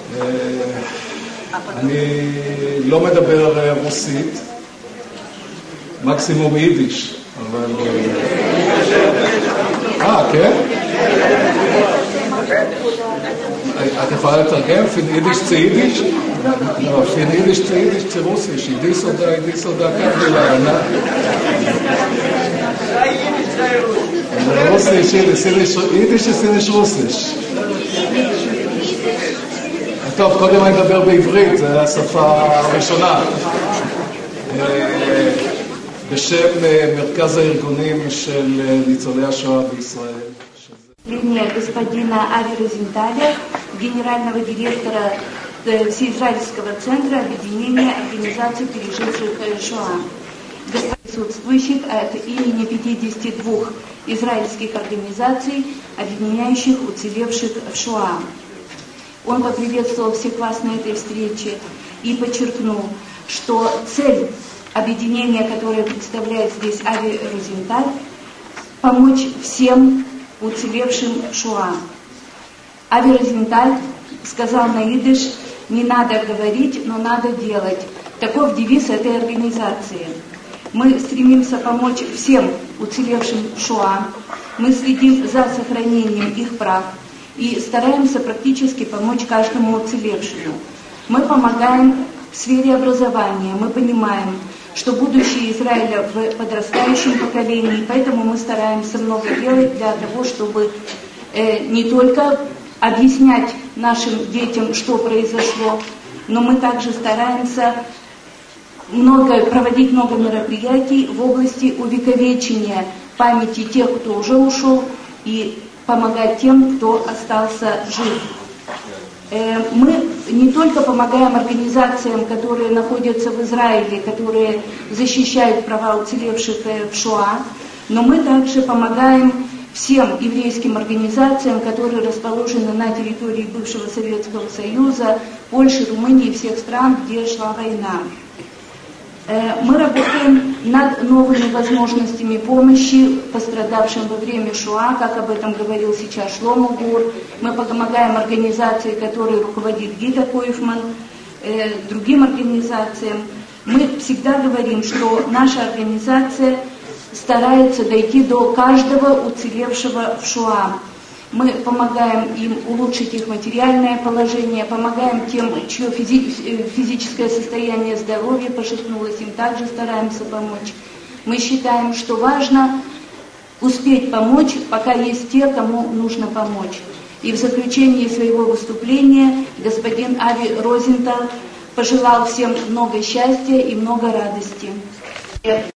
אני לא מדבר רוסית, מקסימום יידיש, אבל... כן? את יכולה לתרגם? פין יידיש צי יידיש? לא, פין יידיש צי יידיש צי רוסיש, יידיס הודה, כך מילה, רוסיש, יידיש סיניש רוסיש. טוב, קודם אני מדבר בעברית, זו השפה הראשונה. בשם מרכז הארגונים של ניצולי השואה בישראל. Господина Ави Розенталя, генерального директора Всеизраильского центра объединения организаций, переживших Шоа. Присутствующих от имени 52 израильских организаций, объединяющих уцелевших в Шоа. Он поприветствовал всех вас на этой встрече и подчеркнул, что цель объединения, которое представляет здесь Ави Розенталь, помочь всем уцелевшим в Шоа. Ави Розенталь сказал на идиш: не надо говорить, но надо делать. Таков девиз этой организации. Мы стремимся помочь всем уцелевшим в Шоа. Мы следим за сохранением их прав и стараемся практически помочь каждому уцелевшему. Мы помогаем в сфере образования. Мы понимаем, что будущее Израиля в подрастающем поколении, поэтому мы стараемся много делать для того, чтобы не только объяснять нашим детям, что произошло, но мы также стараемся проводить много мероприятий в области увековечения памяти тех, кто уже ушел, и помогать тем, кто остался жив. Мы не только помогаем организациям, которые находятся в Израиле, которые защищают права уцелевших в Шоа, но мы также помогаем всем еврейским организациям, которые расположены на территории бывшего Советского Союза, Польши, Румынии и всех стран, где шла война. Мы работаем над новыми возможностями помощи пострадавшим во время Шоа, как об этом говорил сейчас Шломо Гур. Мы помогаем организации, которой руководит Гида Койфман, другим организациям. Мы всегда говорим, что наша организация старается дойти до каждого уцелевшего в Шоа. Мы помогаем им улучшить их материальное положение, помогаем тем, чье физическое состояние здоровья пошатнулось, им также стараемся помочь. Мы считаем, что важно успеть помочь, пока есть те, кому нужно помочь. И в заключении своего выступления господин Ави Розенталь пожелал всем много счастья и много радости.